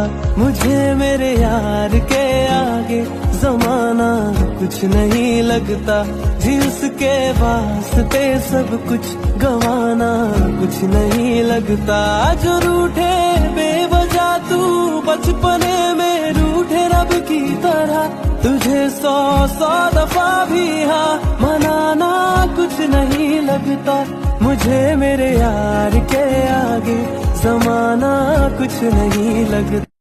मुझे मेरे यार के आगे जमाना कुछ नहीं लगता, जी उसके वास्ते सब कुछ गवाना कुछ नहीं लगता। जो रूठे बेवजह तू बचपने में रूठे रब की तरह, तुझे 100 दफा भी हाँ मनाना कुछ नहीं लगता। मुझे मेरे यार के आगे जमाना कुछ नहीं लगता।